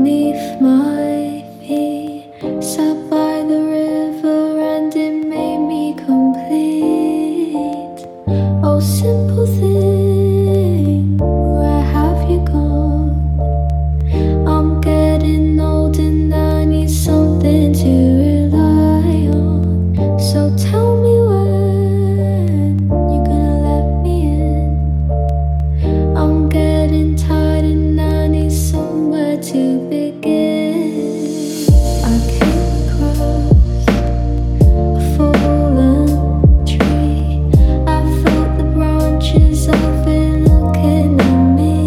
beneath my feet. Sat by the river and it made me complete. Oh, simple thing, where have you gone? I'm getting old and I need something to rely on. So tell me when you're gonna let me in. I'm getting tired and I need somewhere to begin. I came across a fallen tree. I felt the branches of it looking at me.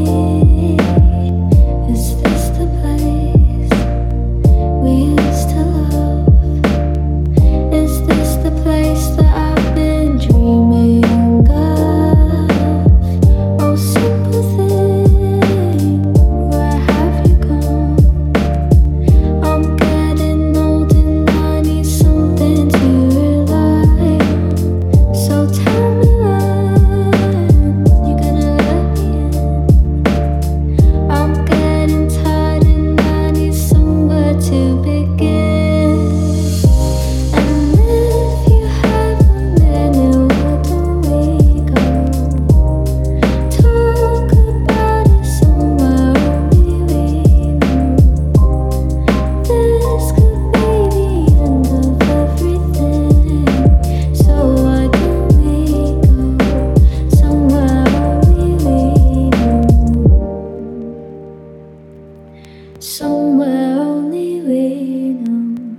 Is this the place we used to love? Is this the place that I've been dreaming of? Oh, simple thing, where have you gone? I'm getting old and I need something to rely on. So tell me when you're gonna let me in. I'm getting tired and I need somewhere to begin. And if you have a minute, why don't we go talk about it somewhere only we know? This could be the end of everything. So why don't we go somewhere only we know? Somewhere only we know.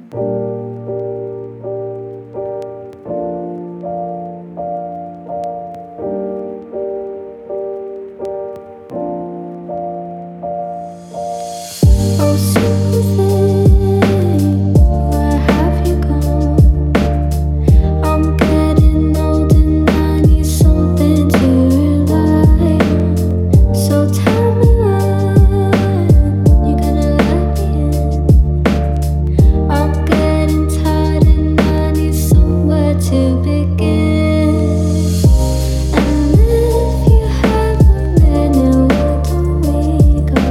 Oh, simple thing, where have you gone? I'm getting old and I need something to rely on. So tell me when you're gonna let me in. I'm getting tired and I need somewhere to begin. And if you have a minute, why don't we go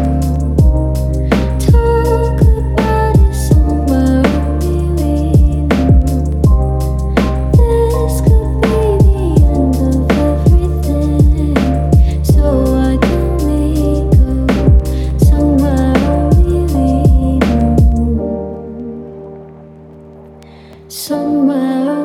talk about it somewhere only we know? This could be the end of everything. So why don't we go somewhere only we know? Somewhere